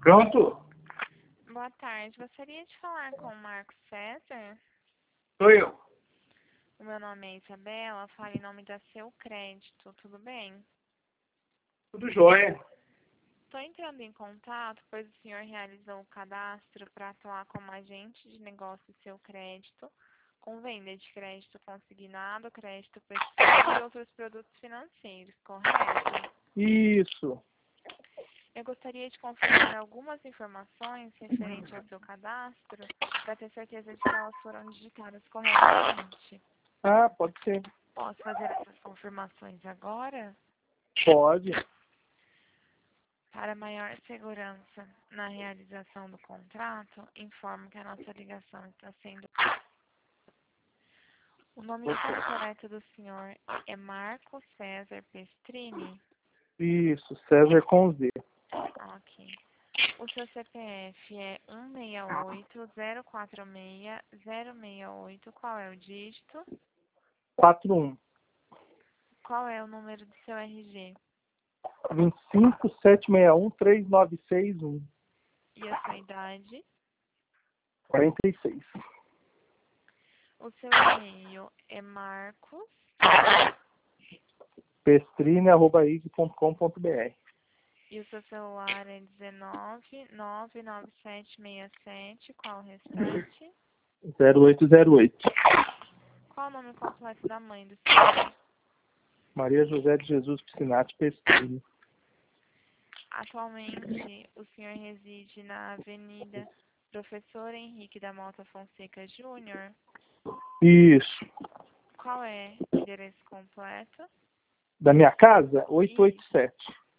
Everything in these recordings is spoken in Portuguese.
Pronto? Boa tarde. Gostaria de falar com o Marcos César. Sou eu. O meu nome é Isabela. Falo em nome da Seu Crédito. Tudo bem? Tudo jóia. Estou entrando em contato, pois o senhor realizou o cadastro para atuar como agente de negócio Seu Crédito, com venda de crédito consignado, crédito pessoal e outros produtos financeiros, correto? Isso. Eu gostaria de confirmar algumas informações referentes ao seu cadastro, para ter certeza de que elas foram digitadas corretamente. Ah, pode ser. Posso fazer essas confirmações agora? Pode. Para maior segurança na realização do contrato, informo que a nossa ligação está sendo... O nome correto do senhor é Marcos César Pestrini? Isso, César com Z. Ok. O seu CPF é 168046-068. Qual é o dígito? 41. Qual é o número do seu RG? 2576139661. E a sua idade? 46. O seu e-mail é marcos... Pestrine@ig.com.br. E o seu celular é 1999767. Qual o restante? 0808. Qual o nome completo da mãe do senhor? Maria José de Jesus Piscinati Pestrini. Atualmente, o senhor reside na Avenida Professor Henrique da Mota Fonseca Júnior. Isso. Qual é o endereço completo? Da minha casa, 887.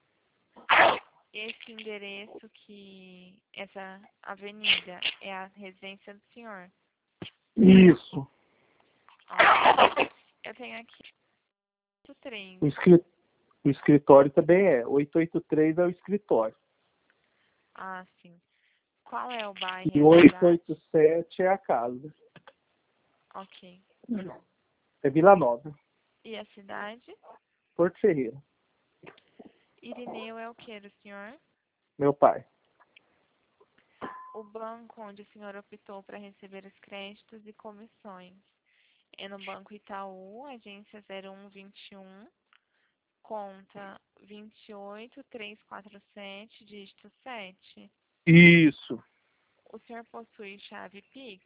Esse endereço essa avenida é a residência do senhor? Isso. Ok. Eu tenho aqui 3. O escritório também é. 883 é o escritório. Ah, sim. Qual é o bairro E e a cidade? 887 é a casa. Ok. É Vila Nova. E a cidade? Porto Ferreira. Irineu é o que do senhor? Meu pai. O banco onde o senhor optou para receber os créditos e comissões é no Banco Itaú, agência 0121, conta 28347, dígito 7. Isso. O senhor possui chave Pix?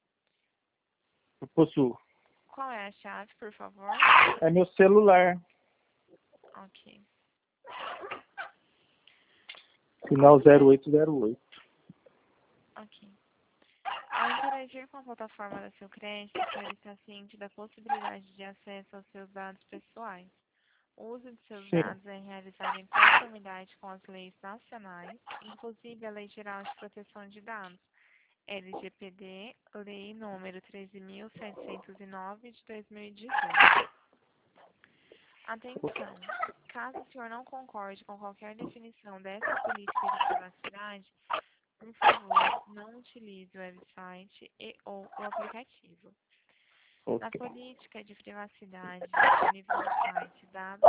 Eu possuo. Qual é a chave, por favor? É meu celular. Ok. Final 0808. Ok. Ao interagir com a plataforma da Seu Crédito, o senhor está ciente da possibilidade de acesso aos seus dados pessoais. O uso de seus Sim. dados é realizado em conformidade com as leis nacionais, inclusive a Lei Geral de Proteção de Dados, LGPD, Lei número 13.709 de 2018. Atenção! Caso o senhor não concorde com qualquer definição dessa política de privacidade, por favor, não utilize o website ou o aplicativo. Na Ok. política de privacidade disponível no site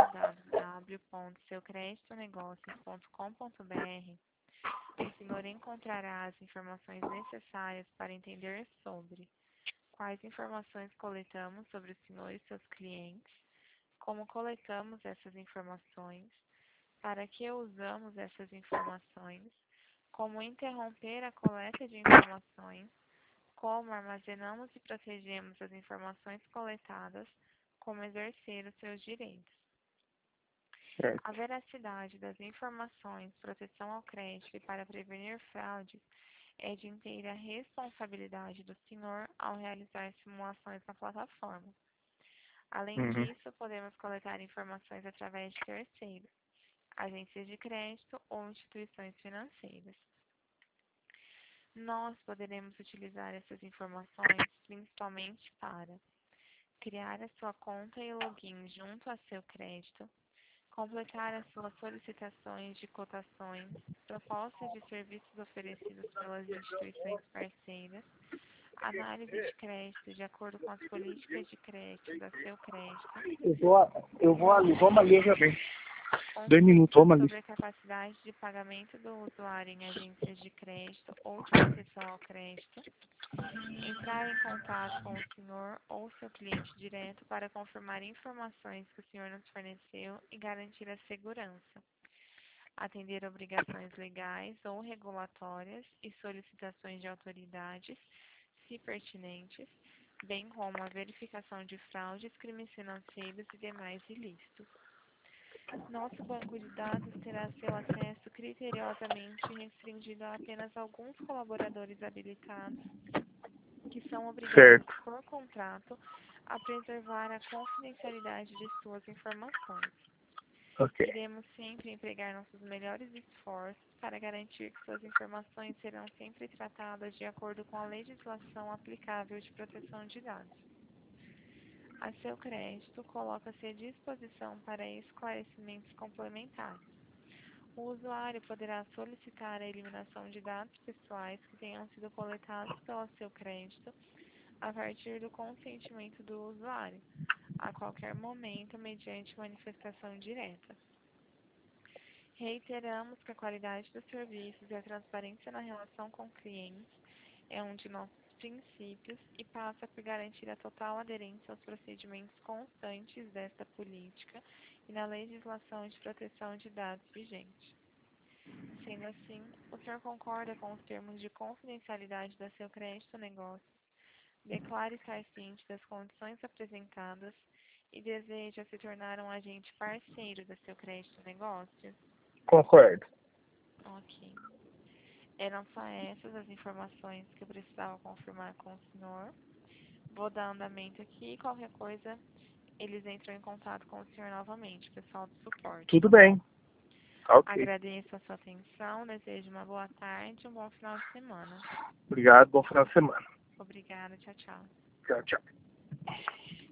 www.seucreditonegocios.com.br, o senhor encontrará as informações necessárias para entender sobre quais informações coletamos sobre o senhor e seus clientes, como coletamos essas informações, para que usamos essas informações, como interromper a coleta de informações, como armazenamos e protegemos as informações coletadas, como exercer os seus direitos. Certo. A veracidade das informações, proteção ao crédito e para prevenir fraudes é de inteira responsabilidade do senhor ao realizar simulações na plataforma. Além disso, podemos coletar informações através de terceiros, agências de crédito ou instituições financeiras. Nós poderemos utilizar essas informações principalmente para criar a sua conta e login junto a Seu Crédito, completar as suas solicitações de cotações, propostas de serviços oferecidos pelas instituições parceiras, análise de crédito de acordo com as políticas de crédito da Seu Crédito, Eu vou ali, vamos ali já bem. 2 minutos, consulta vamos ali. sobre a capacidade de pagamento do usuário em agências de crédito ou de proteção ao crédito, entrar em contato com o senhor ou seu cliente direto para confirmar informações que o senhor nos forneceu e garantir a segurança, atender obrigações legais ou regulatórias e solicitações de autoridades, se pertinentes, bem como a verificação de fraudes, crimes financeiros e demais ilícitos. Nosso banco de dados terá seu acesso criteriosamente restringido a apenas alguns colaboradores habilitados, que são obrigados Certo. por contrato a preservar a confidencialidade de suas informações. Ok. Iremos sempre empregar nossos melhores esforços para garantir que suas informações serão sempre tratadas de acordo com a legislação aplicável de proteção de dados. A seu crédito, coloca-se à disposição para esclarecimentos complementares. O usuário poderá solicitar a eliminação de dados pessoais que tenham sido coletados pelo seu crédito a partir do consentimento do usuário, a qualquer momento, mediante manifestação direta. Reiteramos que a qualidade dos serviços e a transparência na relação com clientes é um de nossos princípios e passa por garantir a total aderência aos procedimentos constantes desta política e na legislação de proteção de dados vigente. Sendo assim, o senhor concorda com os termos de confidencialidade da seu crédito negócio, declara estar ciente das condições apresentadas e deseja se tornar um agente parceiro da seu crédito negócio? Concordo. Ok. Eram só essas as informações que eu precisava confirmar com o senhor. Vou dar andamento aqui e qualquer coisa eles entram em contato com o senhor novamente, pessoal do suporte. Tudo bem. Ok. Agradeço a sua atenção, desejo uma boa tarde e um bom final de semana. Obrigado, bom final de semana. Obrigada, tchau, tchau. Tchau, tchau.